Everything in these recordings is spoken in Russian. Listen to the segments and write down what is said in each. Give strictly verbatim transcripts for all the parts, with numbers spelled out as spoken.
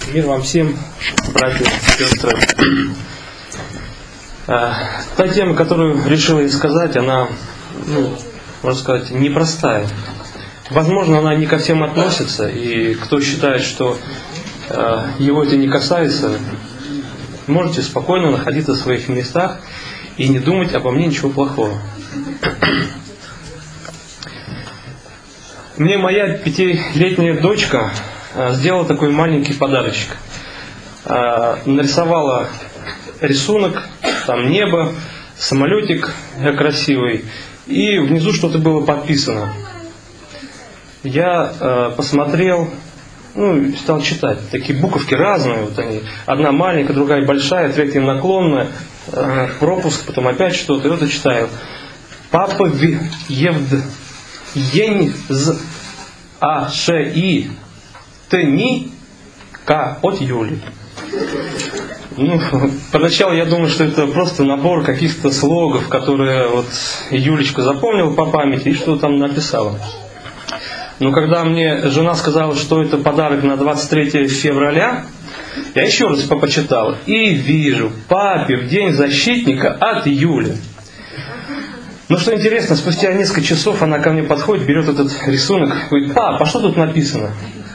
Мир вам всем, братья и сестры. Та тема, которую решила я сказать, она, ну, можно сказать, непростая. Возможно, она не ко всем относится, и кто считает, что э, его это не касается, можете спокойно находиться в своих местах и не думать обо мне ничего плохого. Мне моя пятилетняя дочка сделала такой маленький подарочек. Нарисовала рисунок, там небо, самолетик красивый, и внизу что-то было подписано. Я посмотрел, ну, стал читать. Такие буковки разные, вот они. Одна маленькая, другая большая, третья наклонная, пропуск, потом опять что-то. И вот я читаю. Папа Евд Ень з А Ш И Тни К от Юли. Ну, поначалу я думал, что это просто набор каких-то слогов, которые вот Юлечка запомнила по памяти и что там написала. Но когда мне жена сказала, что это подарок на двадцать третье февраля, я еще раз почитал и вижу: папе в день защитника от Юли. Но что интересно, спустя несколько часов она ко мне подходит, берет этот рисунок, говорит: пап, а что тут написано?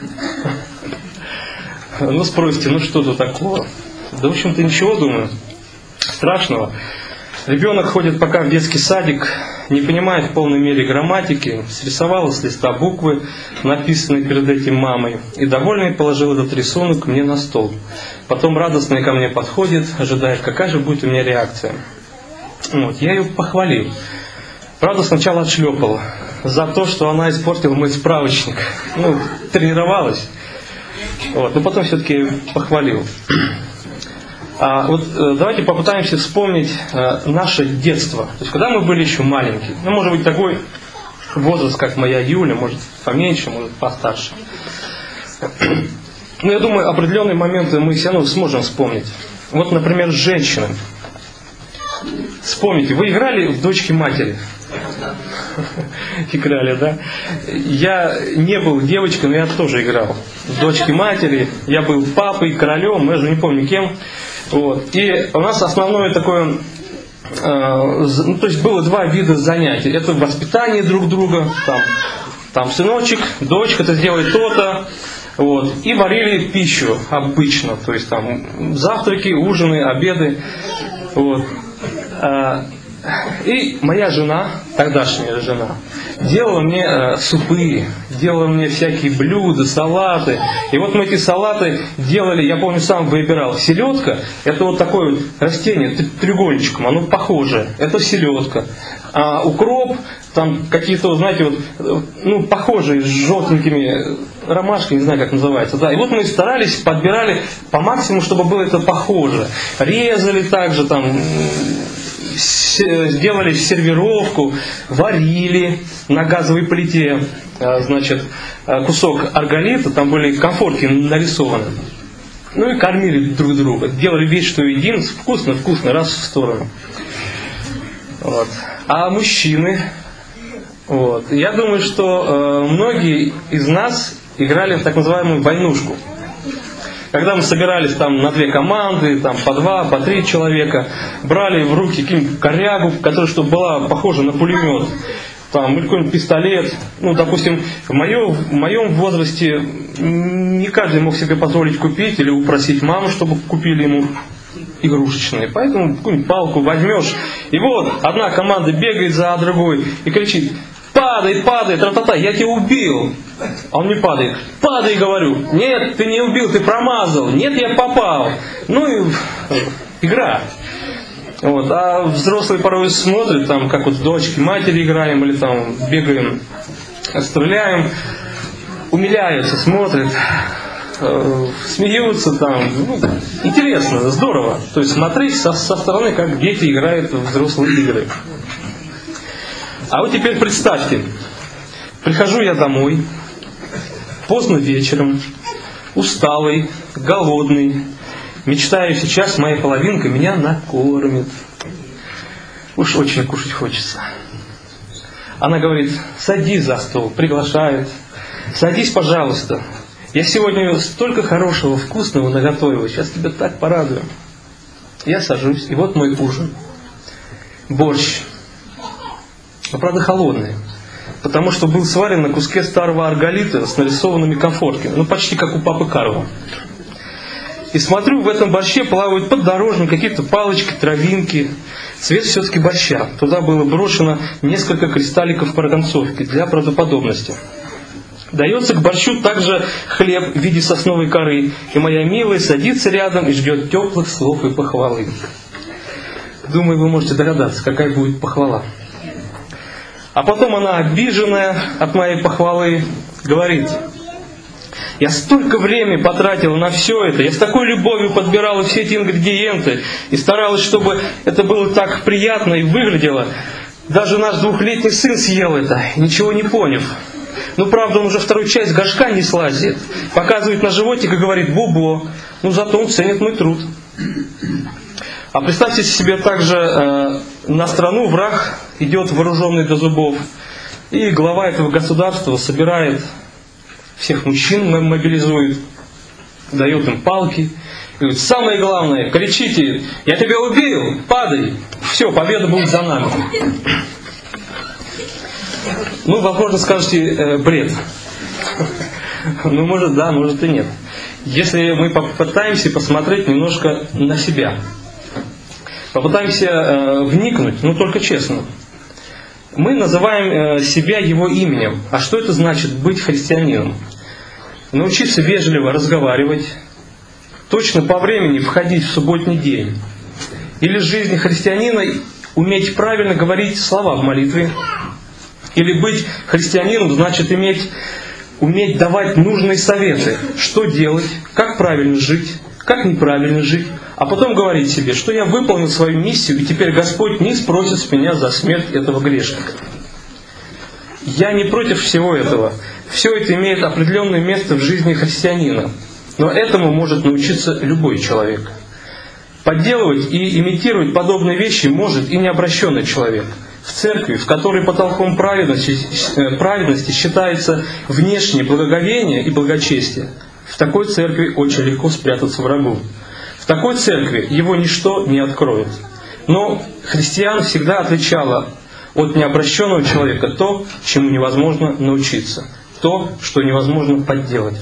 Ну, спросите, ну что тут такого? Да, в общем-то, ничего, думаю, страшного. Ребенок ходит пока в детский садик, не понимает в полной мере грамматики, срисовала с листа буквы, написанные перед этим мамой, и довольный положил этот рисунок мне на стол. Потом радостно ко мне подходит, ожидает, какая же будет у меня реакция. Вот, я ее похвалил. Правда, сначала отшлепал за то, что она испортила мой справочник. Ну, тренировалась. Вот, но потом все-таки похвалил. А вот э, давайте попытаемся вспомнить э, наше детство. То есть, когда мы были еще маленькие. Ну, может быть, такой возраст, как моя Юля, может, поменьше, может, постарше. Но я думаю, определенные моменты мы все равно сможем вспомнить. Вот, например, женщины. Вспомните, вы играли в дочки матери? Играли, да? Я не был девочкой, но я тоже играл. В дочки матери, я был папой, королем, я же не помню кем. Вот. И у нас основное такое, э, ну, то есть было два вида занятий. Это воспитание друг друга, там, там сыночек, дочка, ты сделай то-то. Вот. И варили пищу обычно, то есть там завтраки, ужины, обеды. Вот. И моя жена, тогдашняя жена, делала мне э, супы, делала мне всякие блюда, салаты. И вот мы эти салаты делали, я помню, сам выбирал. Селедка, это вот такое вот растение, треугольничком, оно похожее, это селедка. А укроп, там какие-то, вот, знаете, вот, ну, похожие, с желтенькими ромашками, не знаю, как называется. Да. И вот мы старались, подбирали по максимуму, чтобы было это похоже. Резали также там, делали сервировку, варили на газовой плите, значит, кусок арголита, там были конфорки нарисованы. Ну и кормили друг друга. Делали вид, что едим, вкусно-вкусно, раз в сторону. Вот. А мужчины, вот, я думаю, что э, многие из нас играли в так называемую войнушку. Когда мы собирались там на две команды, там по два, по три человека, брали в руки какую-нибудь корягу, которая чтобы была похожа на пулемет, там, или какой-нибудь пистолет. Ну, допустим, в моем, в моем возрасте не каждый мог себе позволить купить или упросить маму, чтобы купили ему игрушечные. Поэтому какую-нибудь палку возьмешь, и вот одна команда бегает за другой и кричит: падай, падай, тра-та-та, я тебя убил. А он не падает. Падай, говорю. Нет, ты не убил, ты промазал. Нет, я попал. Ну и игра. Вот. А взрослые порой смотрят, там, как вот дочки, матери играем, или там бегаем, стреляем, умиляются, смотрят, э, смеются там. Ну, интересно, здорово. То есть смотреть со, со стороны, как дети играют в взрослые игры. А вот теперь представьте, прихожу я домой, поздно вечером, усталый, голодный, мечтаю, сейчас моя половинка меня накормит. Уж очень кушать хочется. Она говорит: садись за стол, приглашает. Садись, пожалуйста. Я сегодня столько хорошего, вкусного наготовил, сейчас тебя так порадую. Я сажусь, и вот мой ужин. Борщ. Но, правда, холодный. Потому что был сварен на куске старого арголита с нарисованными комфорками. Ну, почти как у папы Карло. И смотрю, в этом борще плавают поддорожные какие-то палочки, травинки. Цвет все-таки борща. Туда было брошено несколько кристалликов марганцовки для правдоподобности. Дается к борщу также хлеб в виде сосновой коры. И моя милая садится рядом и ждет теплых слов и похвалы. Думаю, вы можете догадаться, какая будет похвала. А потом она, обиженная от моей похвалы, говорит: я столько времени потратила на все это, я с такой любовью подбирала все эти ингредиенты и старалась, чтобы это было так приятно и выглядело. Даже наш двухлетний сын съел это, ничего не поняв. Ну, правда, он уже вторую часть горшка не слазит. Показывает на животик и говорит: бубо. Ну, зато он ценит мой труд. А представьте себе также, э, на страну враг идет вооруженный до зубов. И глава этого государства собирает всех мужчин, мобилизует, дает им палки. И говорит: самое главное, кричите: я тебя убил, падай. Все, победа будет за нами. Ну, возможно, скажете, э, бред. Ну, может да, может и нет. Если мы попытаемся посмотреть немножко на себя. Попытаемся э, вникнуть, но только честно. Мы называем э, себя его именем. А что это значит быть христианином? Научиться вежливо разговаривать, точно по времени входить в субботний день. Или в жизни христианина уметь правильно говорить слова в молитве. Или быть христианином значит иметь, уметь давать нужные советы. Что делать, как правильно жить, как неправильно жить. А потом говорить себе, что я выполнил свою миссию, и теперь Господь не спросит с меня за смерть этого грешника. Я не против всего этого. Все это имеет определенное место в жизни христианина. Но этому может научиться любой человек. Подделывать и имитировать подобные вещи может и необращенный человек. В церкви, в которой потолком праведности, праведности считается внешнее благоговение и благочестие, в такой церкви очень легко спрятаться врагу. В такой церкви его ничто не откроет. Но христиан всегда отличало от необращенного человека то, чему невозможно научиться, то, что невозможно подделать.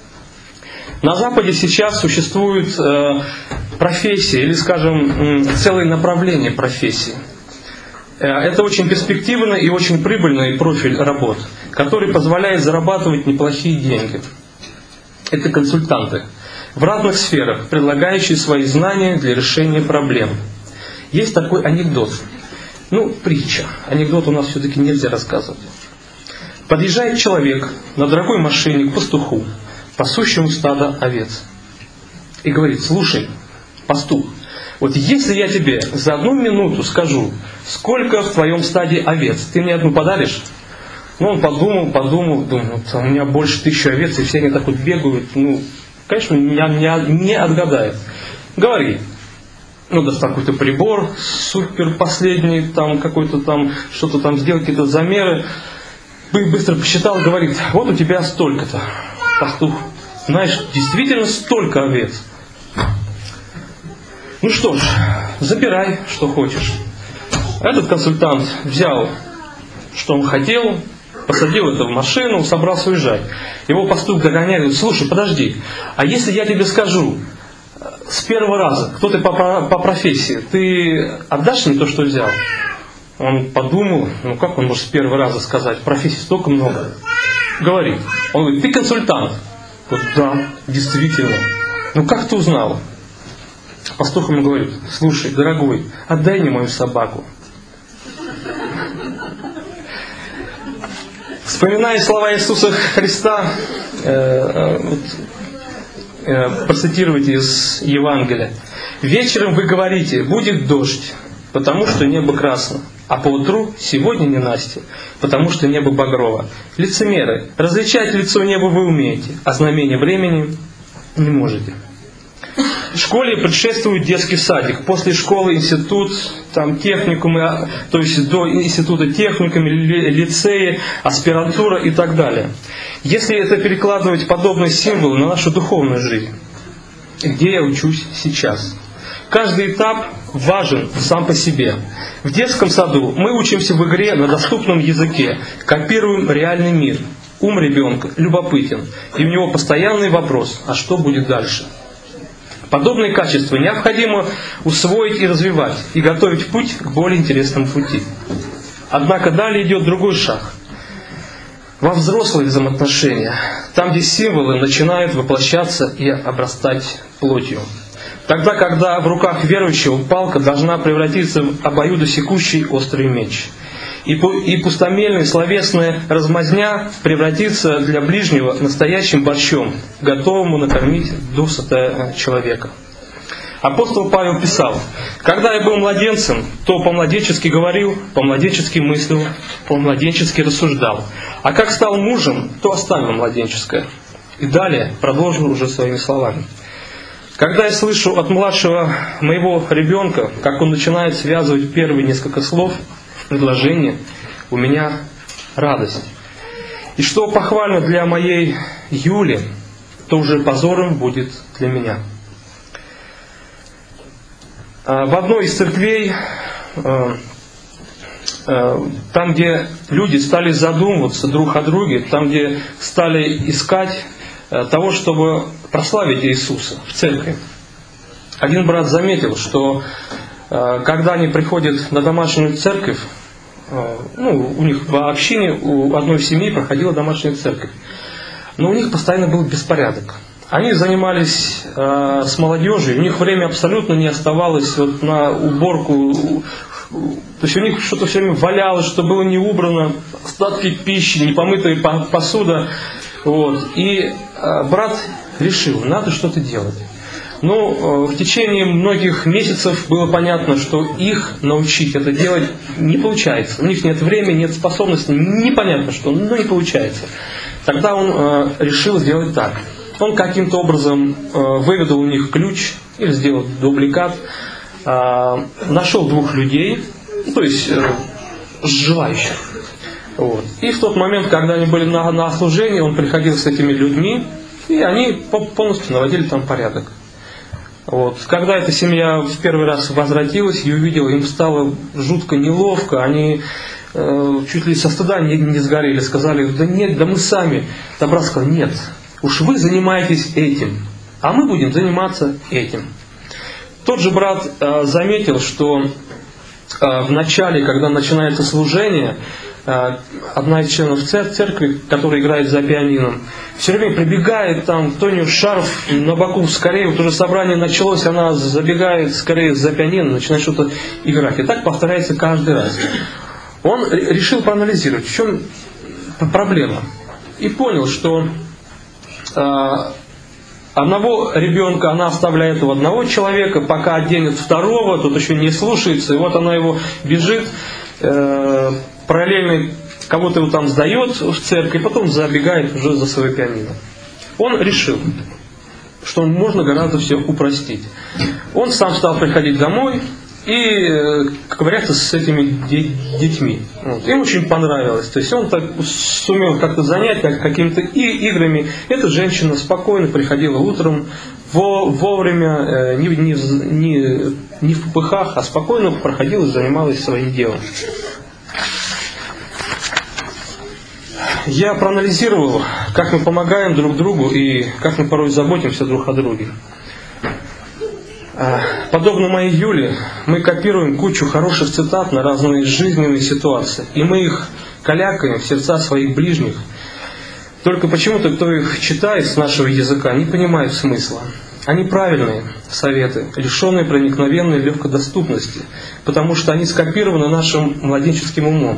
На Западе сейчас существуют э, профессии, или, скажем, целые направления профессий. Это очень перспективный и очень прибыльный профиль работ, который позволяет зарабатывать неплохие деньги. Это консультанты в разных сферах, предлагающие свои знания для решения проблем. Есть такой анекдот. Ну, притча. Анекдот у нас все-таки нельзя рассказывать. Подъезжает человек на дорогой машине к пастуху, пасущему стадо овец. И говорит: слушай, пастух, вот если я тебе за одну минуту скажу, сколько в твоем стаде овец, ты мне одну подаришь? Ну, он подумал, подумал, думал, у меня больше тысячи овец, и все они так вот бегают. Ну, конечно, меня не, не отгадает. Говори. Ну, достал какой-то прибор, супер последний, там какой-то там, что-то там сделал, какие-то замеры. Быстро посчитал, говорит: вот у тебя столько-то. Пастух: знаешь, действительно столько овец. Ну что ж, забирай, что хочешь. Этот консультант взял, что он хотел, посадил это в машину, собрался уезжать. Его пастух догоняет, говорит: слушай, подожди, а если я тебе скажу с первого раза, кто ты по, по профессии, ты отдашь мне то, что взял? Он подумал, ну как он может с первого раза сказать, профессий столько много. Говорит, он говорит: ты консультант? Вот, да, действительно. Ну как ты узнал? Пастух ему говорит: слушай, дорогой, отдай мне мою собаку. Вспоминая слова Иисуса Христа, э, вот, э, процитировать из Евангелия. Вечером вы говорите: будет дождь, потому что небо красно, а поутру сегодня ненастье, потому что небо багрово. Лицемеры, различать лицо неба вы умеете, а знамение времени не можете. Школе предшествует детский садик, после школы институт, там техникумы, то есть до института техникумы, лицеи, аспирантура и так далее. Если это перекладывать подобные символы на нашу духовную жизнь, где я учусь сейчас? Каждый этап важен сам по себе. В детском саду мы учимся в игре на доступном языке, копируем реальный мир. Ум ребенка любопытен, и у него постоянный вопрос: а что будет дальше? Подобные качества необходимо усвоить и развивать, и готовить путь к более интересному пути. Однако далее идет другой шаг. Во взрослые взаимоотношения, там, где символы начинают воплощаться и обрастать плотью. Тогда, когда в руках верующего палка должна превратиться в обоюдосекущий острый меч. И пустомельная словесная размазня превратится для ближнего настоящим борщом, готовому накормить досыта человека. Апостол Павел писал: «Когда я был младенцем, то по-младенчески говорил, по-младенчески мыслил, по-младенчески рассуждал. А как стал мужем, то оставил младенческое». И далее продолжил уже своими словами. «Когда я слышу от младшего моего ребенка, как он начинает связывать первые несколько слов, предложение, у меня радость. И что похвально для моей Юли, то уже позором будет для меня». В одной из церквей, там, где люди стали задумываться друг о друге, там, где стали искать того, чтобы прославить Иисуса в церкви, один брат заметил, что когда они приходят на домашнюю церковь, ну, у них в общине, у одной семьи проходила домашняя церковь, но у них постоянно был беспорядок. Они занимались э, с молодежью, у них время абсолютно не оставалось вот на уборку, то есть у них что-то все время валялось, что было не убрано, остатки пищи, непомытая посуда. Вот. И э, брат решил, надо что-то делать. Но в течение многих месяцев было понятно, что их научить это делать не получается. У них нет времени, нет способности, непонятно что, но не получается. Тогда он э, решил сделать так. Он каким-то образом э, выведал у них ключ, или сделал дубликат, э, нашел двух людей, то есть э, желающих. Вот. И в тот момент, когда они были на, на служении, он приходил с этими людьми, и они полностью наводили там порядок. Вот. Когда эта семья в первый раз возвратилась и увидела, им стало жутко неловко, они э, чуть ли со стыда не, не сгорели, сказали: да нет, да мы сами. Там брат сказал: нет, уж вы занимаетесь этим, а мы будем заниматься этим. Тот же брат э, заметил, что э, в начале, когда начинается служение, одна из членов церкви, которая играет за пианино, все время прибегает, там, кто у нее шарф на боку, скорее, вот уже собрание началось, она забегает скорее за пианино, начинает что-то играть. И так повторяется каждый раз. Он решил проанализировать, в чем проблема. И понял, что э, одного ребенка она оставляет у одного человека, пока оденет второго, тот еще не слушается, и вот она его бежит, э, параллельно кого-то его там сдает в церковь, потом забегает уже за свое пианино. Он решил, что можно гораздо все упростить. Он сам стал приходить домой и ковыряться с этими детьми. Вот. Им очень понравилось. То есть он так сумел как-то занять какими-то играми. Эта женщина спокойно приходила утром, вовремя, не, не, не, не в попыхах, а спокойно проходила и занималась своим делом. Я проанализировал, как мы помогаем друг другу и как мы порой заботимся друг о друге. Подобно моей Юле, мы копируем кучу хороших цитат на разные жизненные ситуации, и мы их калякаем в сердца своих ближних. Только почему-то, кто их читает с нашего языка, не понимает смысла. Они правильные советы, лишенные проникновенной легкодоступности, потому что они скопированы нашим младенческим умом.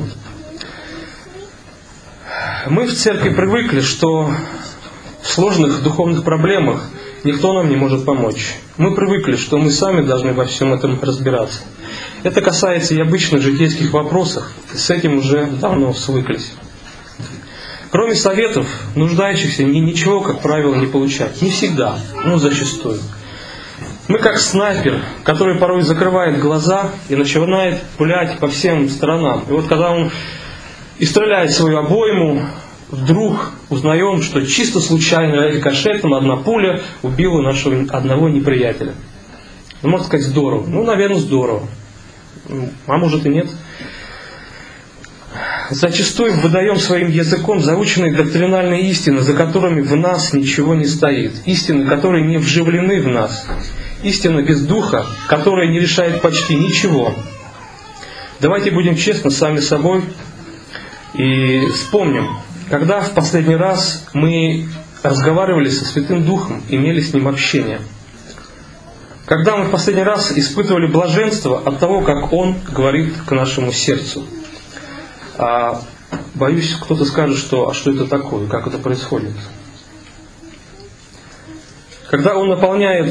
Мы в церкви привыкли, что в сложных духовных проблемах никто нам не может помочь. Мы привыкли, что мы сами должны во всем этом разбираться. Это касается и обычных житейских вопросов, и с этим уже давно свыклись. Кроме советов, нуждающихся ничего, как правило, не получать. Не всегда, но зачастую. Мы как снайпер, который порой закрывает глаза и начинает пулять по всем сторонам. И вот когда он и стреляет свою обойму, вдруг узнаем, что чисто случайно рикошетом одна пуля убила нашего одного неприятеля. Ну, можно сказать, здорово. Ну, наверное, здорово. А может и нет. Зачастую выдаем своим языком заученные доктринальные истины, за которыми в нас ничего не стоит. Истины, которые не вживлены в нас. Истина без духа, которая не решает почти ничего. Давайте будем честны сами с собой и вспомним, когда в последний раз мы разговаривали со Святым Духом, имели с Ним общение. Когда мы в последний раз испытывали блаженство от того, как Он говорит к нашему сердцу. А, боюсь, кто-то скажет, что а что это такое, как это происходит. Когда Он наполняет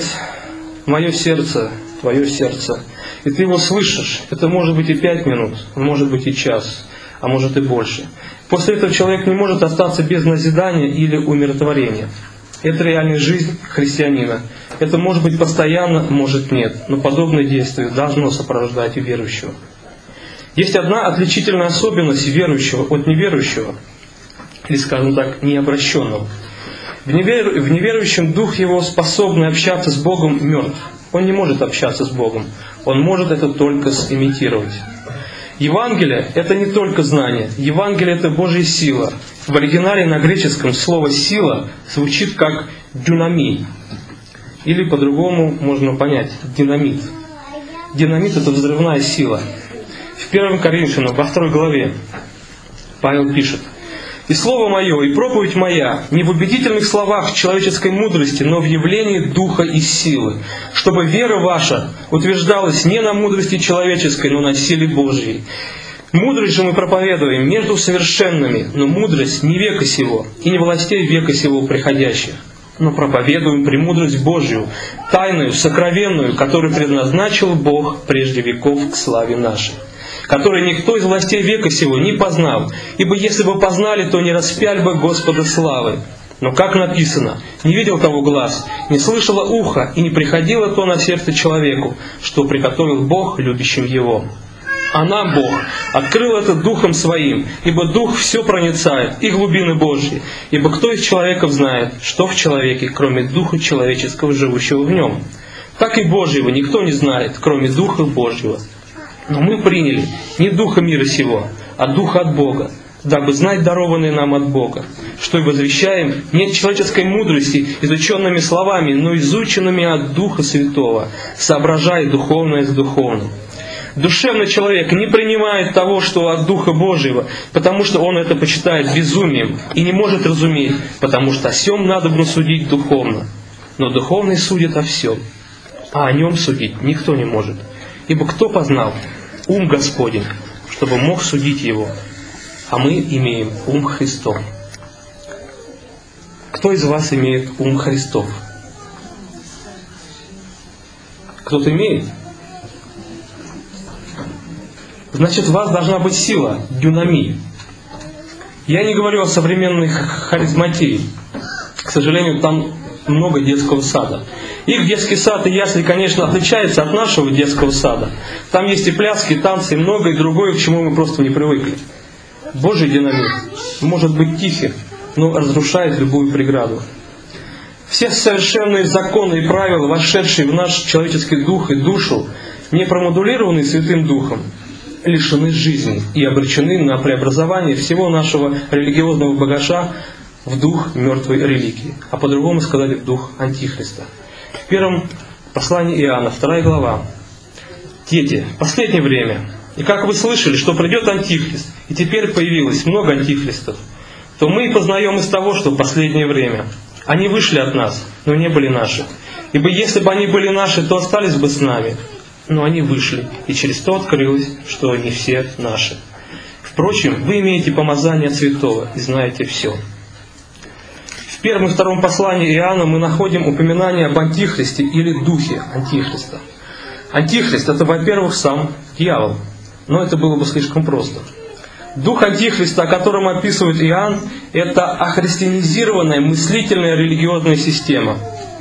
мое сердце, твое сердце, и ты его слышишь, это может быть и пять минут, может быть и час, а может и больше. После этого человек не может остаться без назидания или умиротворения. Это реальная жизнь христианина. Это может быть постоянно, может нет, но подобное действие должно сопровождать и верующего. Есть одна отличительная особенность верующего от неверующего, или, скажем так, необращенного. В, невер... в неверующем дух его, способный общаться с Богом, мертв. Он не может общаться с Богом. Он может это только имитировать. Евангелие – это не только знание. Евангелие – это Божья сила. В оригинале на греческом слово «сила» звучит как «дюнами». Или по-другому можно понять – динамит. Динамит – это взрывная сила. В первом Коринфянам, во второй главе, Павел пишет: «И слово мое, и проповедь моя, не в убедительных словах человеческой мудрости, но в явлении духа и силы, чтобы вера ваша утверждалась не на мудрости человеческой, но на силе Божьей. Мудрость же мы проповедуем между совершенными, но мудрость не века сего, и не властей века сего приходящих, но проповедуем премудрость Божью, тайную, сокровенную, которую предназначил Бог прежде веков к славе нашей, который никто из властей века сего не познал, ибо если бы познали, то не распяли бы Господа славы. Но как написано, не видел того глаз, не слышало ухо, и не приходило то на сердце человеку, что приготовил Бог любящим его. А нам Бог открыл это Духом Своим, ибо Дух все проницает, и глубины Божьи. Ибо кто из человеков знает, что в человеке, кроме Духа человеческого, живущего в нем? Так и Божьего никто не знает, кроме Духа Божьего. Но мы приняли не Духа мира сего, а Духа от Бога, дабы знать дарованное нам от Бога, что и возвещаем не человеческой мудрости, изученными словами, но изученными от Духа Святого, соображая духовное с духовным. Душевный человек не принимает того, что от Духа Божьего, потому что он это почитает безумием и не может разуметь, потому что о сем надобно судить духовно. Но духовный судит о всем, а о нем судить никто не может. Ибо кто познал ум Господень, чтобы мог судить его? А мы имеем ум Христов. Кто из вас имеет ум Христов? Кто-то имеет? Значит, у вас должна быть сила, дюнами. Я не говорю о современной харизматии. К сожалению, там много детского сада. Их детский сад и ясли, конечно, отличается от нашего детского сада. Там есть и пляски, и танцы, и многое другое, к чему мы просто не привыкли. Божий динамит может быть тихим, но разрушает любую преграду. Все совершенные законы и правила, вошедшие в наш человеческий дух и душу, не промодулированные Святым Духом, лишены жизни и обречены на преобразование всего нашего религиозного багажа в дух мертвой религии, а по-другому сказать, в дух Антихриста. В первом послании Иоанна, вторая глава. «Дети, в последнее время, и как вы слышали, что придет Антихрист, и теперь появилось много антихристов, то мы познаем из того, что в последнее время они вышли от нас, но не были наши. Ибо если бы они были наши, то остались бы с нами. Но они вышли, и через то открылось, что они все наши. Впрочем, вы имеете помазание от Святого и знаете все». В первом и втором послании Иоанна мы находим упоминание об Антихристе или духе Антихриста. Антихрист – это, во-первых, сам дьявол, но это было бы слишком просто. Дух Антихриста, о котором описывает Иоанн, это охристианизированная мыслительная религиозная система.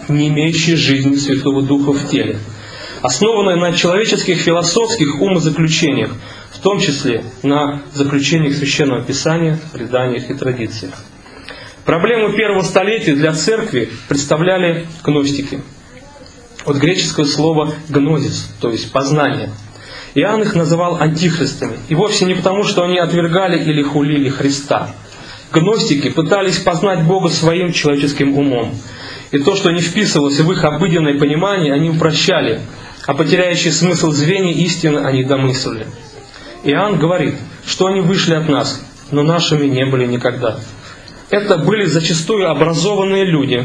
не имеющие жизни Святого Духа в теле, основанное на человеческих философских умозаключениях, в том числе на заключениях Священного Писания, преданиях и традициях. Проблему первого столетия для церкви представляли гностики. От греческого слова «гнозис», то есть «познание». Иоанн их называл антихристами, и вовсе не потому, что они отвергали или хулили Христа. Гностики пытались познать Бога своим человеческим умом, и то, что не вписывалось в их обыденное понимание, они упрощали, а потеряющий смысл звенья истины они домыслили. Иоанн говорит, что они вышли от нас, но нашими не были никогда. Это были зачастую образованные люди.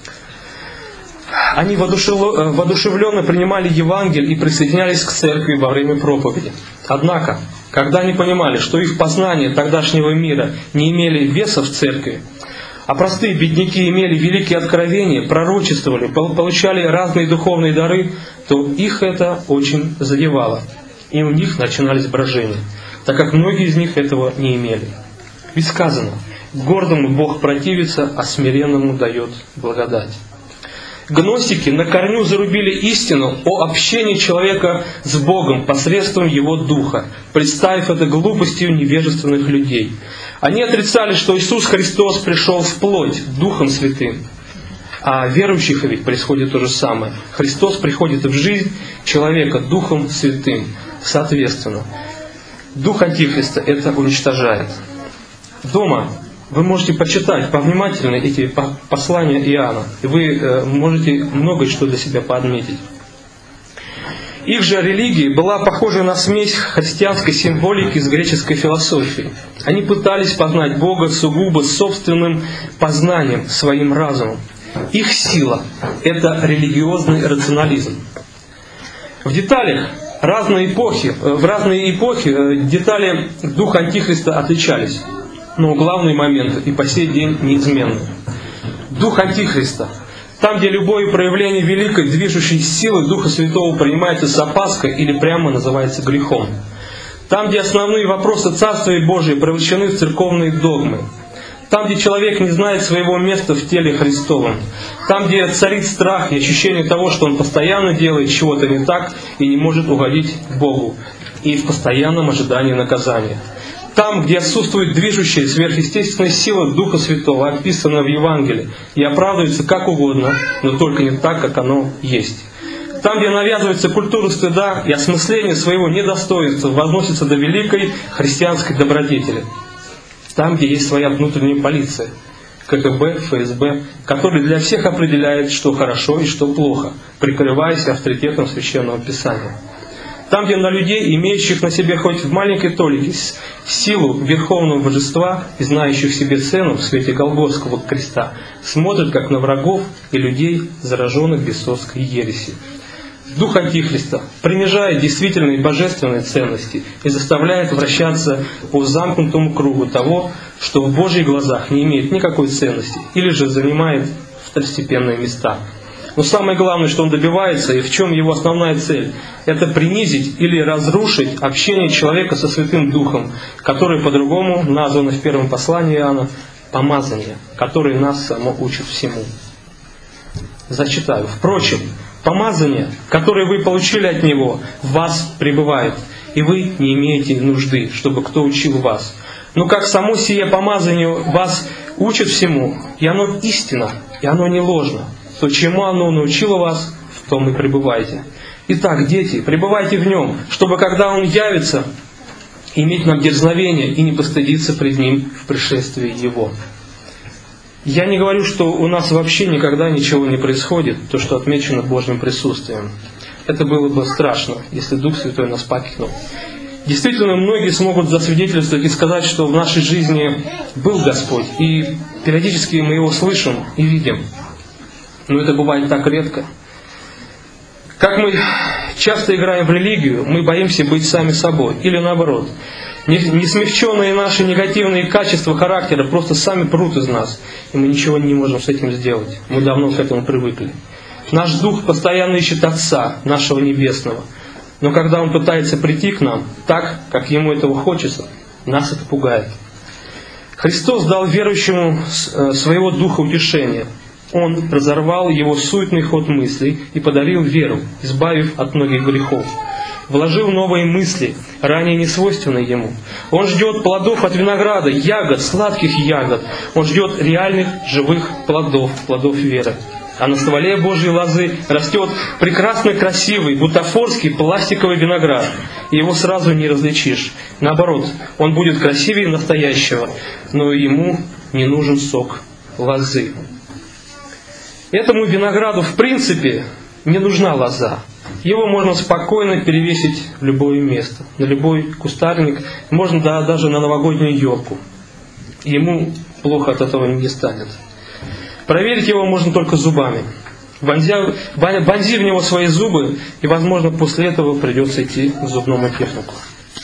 Они воодушевленно принимали Евангелие и присоединялись к церкви во время проповеди. Однако, когда они понимали, что их познания тогдашнего мира не имели веса в церкви, а простые бедняки имели великие откровения, пророчествовали, получали разные духовные дары, то их это очень задевало. И у них начинались брожения, так как многие из них этого не имели. Ведь сказано, гордому Бог противится, а смиренному дает благодать. Гностики на корню зарубили истину о общении человека с Богом посредством Его Духа, представив это глупостью невежественных людей. Они отрицали, что Иисус Христос пришел вплоть Духом Святым. А верующих ведь происходит то же самое. Христос приходит в жизнь человека Духом Святым. Соответственно, Дух Антихриста это уничтожает. Дома вы можете почитать повнимательнее эти послания Иоанна, и вы можете многое что для себя поотметить. Их же религия была похожа на смесь христианской символики с греческой философией. Они пытались познать Бога сугубо собственным познанием, своим разумом. Их сила – это религиозный рационализм. В деталях разные эпохи, в разные эпохи детали Духа Антихриста отличались. Но главный момент и по сей день неизменный. Дух Антихриста. Там, где любое проявление великой движущей силы Духа Святого принимается с опаской или прямо называется грехом. Там, где основные вопросы Царствия Божия превращены в церковные догмы. Там, где человек не знает своего места в теле Христовом. Там, где царит страх и ощущение того, что он постоянно делает чего-то не так и не может угодить Богу. И в постоянном ожидании наказания. Там, где отсутствует движущая сверхъестественная сила Духа Святого, описанная в Евангелии, и оправдывается как угодно, но только не так, как оно есть. Там, где навязывается культура стыда и осмысление своего недостоинства возносится до великой христианской добродетели. Там, где есть своя внутренняя полиция, ка гэ бэ, эф эс бэ, который для всех определяет, что хорошо и что плохо, прикрываясь авторитетом Священного Писания. Там, где на людей, имеющих на себе хоть в маленькой толике силу верховного божества и знающих себе цену в свете Голгофского креста, смотрят как на врагов и людей, зараженных бесовской ересью. Дух Антихриста принижает действительные божественные ценности и заставляет вращаться по замкнутому кругу того, что в Божьих глазах не имеет никакой ценности или же занимает второстепенные места. Но самое главное, что он добивается, и в чем его основная цель, это принизить или разрушить общение человека со Святым Духом, которое по-другому названо в первом послании Иоанна «помазание», которое нас само учит всему. Зачитаю. Впрочем, помазание, которое вы получили от Него, в вас пребывает, и вы не имеете нужды, чтобы кто учил вас. Но как само сие помазание вас учит всему, и оно истинно, и оно не ложно, то чему оно научило вас, в том и пребывайте. Итак, дети, пребывайте в нем, чтобы когда он явится, иметь нам дерзновение и не постыдиться пред ним в пришествии его. Я не говорю, что у нас вообще никогда ничего не происходит, то, что отмечено Божьим присутствием. Это было бы страшно, если Дух Святой нас покинул. Действительно, многие смогут засвидетельствовать и сказать, что в нашей жизни был Господь, и периодически мы Его слышим и видим. Но это бывает так редко. Как мы часто играем в религию, мы боимся быть сами собой. Или наоборот, несмягченные наши негативные качества характера просто сами прут из нас, и мы ничего не можем с этим сделать. Мы давно к этому привыкли. Наш дух постоянно ищет Отца, нашего Небесного. Но когда Он пытается прийти к нам так, как Ему этого хочется, нас это пугает. Христос дал верующему своего Духа утешения. Он разорвал его суетный ход мыслей и подарил веру, избавив от многих грехов. Вложил новые мысли, ранее не свойственные ему. Он ждет плодов от винограда, ягод, сладких ягод. Он ждет реальных, живых плодов, плодов веры. А на стволе Божьей лозы растет прекрасный, красивый, бутафорский пластиковый виноград. И его сразу не различишь. Наоборот, он будет красивее настоящего, но ему не нужен сок лозы. Этому винограду в принципе не нужна лоза. Его можно спокойно перевесить в любое место, на любой кустарник, можно да, даже на новогоднюю елку. Ему плохо от этого не станет. Проверить его можно только зубами. Вонзя, вонзи в него свои зубы, и, возможно, после этого придется идти к зубному технику.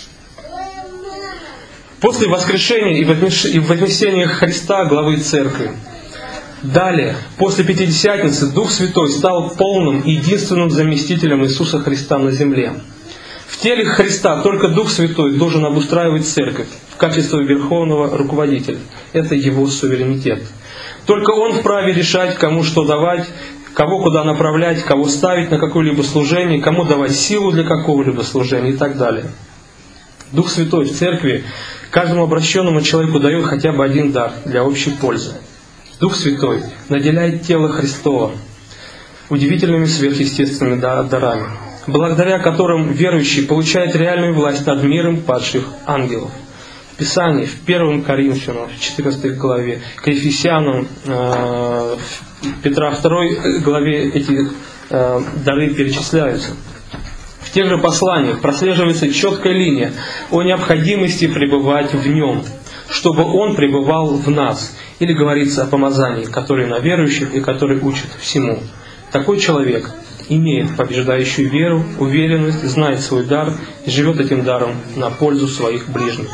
После воскрешения и вознесения Христа, главы Церкви, далее, после Пятидесятницы, Дух Святой стал полным и единственным заместителем Иисуса Христа на земле. В теле Христа только Дух Святой должен обустраивать Церковь в качестве верховного руководителя. Это Его суверенитет. Только Он вправе решать, кому что давать, кого куда направлять, кого ставить на какое-либо служение, кому давать силу для какого-либо служения и так далее. Дух Святой в Церкви каждому обращенному человеку дает хотя бы один дар для общей пользы. Дух Святой наделяет тело Христово удивительными сверхъестественными дарами, благодаря которым верующий получает реальную власть над миром падших ангелов. В Писании, в первом Коринфянам, в четырнадцатой главе, к Ефесянам, э, в Петра второй главе эти э, дары перечисляются. В тех же посланиях прослеживается четкая линия о необходимости пребывать в Нем, чтобы Он пребывал в нас. Или говорится о помазании, которое на верующих и который учит всему. Такой человек имеет побеждающую веру, уверенность, знает свой дар и живет этим даром на пользу своих ближних.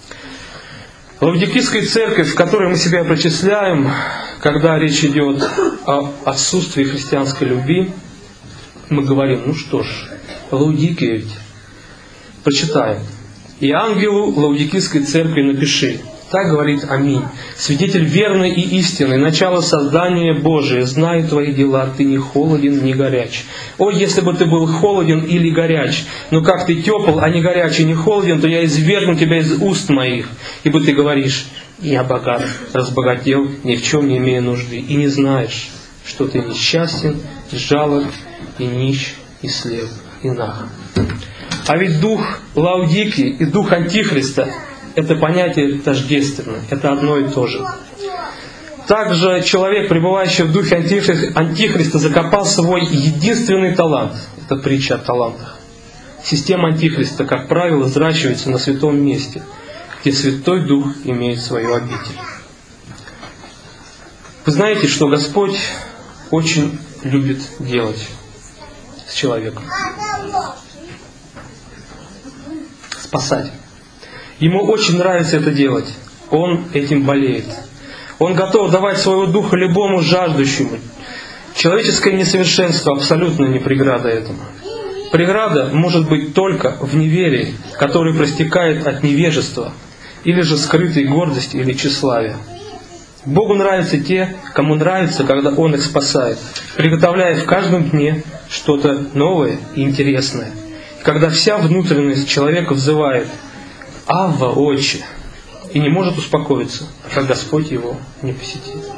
Лаудикийская церковь, в которой мы себя причисляем, когда речь идет о отсутствии христианской любви, мы говорим, ну что ж, Лаудикия ведь. Прочитаем. «И ангелу Лаудикийской церкви напиши, так говорит Аминь, свидетель верный и истинный, начало создания Божие, знаю твои дела, ты не холоден, не горяч. О, если бы ты был холоден или горяч, но как ты тепл, а не горяч и не холоден, то я извергну тебя из уст моих, ибо ты говоришь, я богат, разбогател, ни в чем не имея нужды, и не знаешь, что ты несчастен, жалок, и нищ, и слеп, и наг». А ведь дух Лаудикии и дух Антихриста — это понятие тождественно, это одно и то же. Также человек, пребывающий в духе Антихриста, закопал свой единственный талант. Это притча о талантах. Система Антихриста, как правило, взращивается на святом месте, где Святой Дух имеет свою обитель. Вы знаете, что Господь очень любит делать с человеком. Спасать. Ему очень нравится это делать. Он этим болеет. Он готов давать своего духа любому жаждущему. Человеческое несовершенство абсолютно не преграда этому. Преграда может быть только в неверии, которое проистекает от невежества, или же скрытой гордости или тщеславия. Богу нравятся те, кому нравится, когда Он их спасает, приготовляя в каждом дне что-то новое и интересное. Когда вся внутренность человека взывает «Авва, Отче!» и не может успокоиться, пока Господь его не посетит.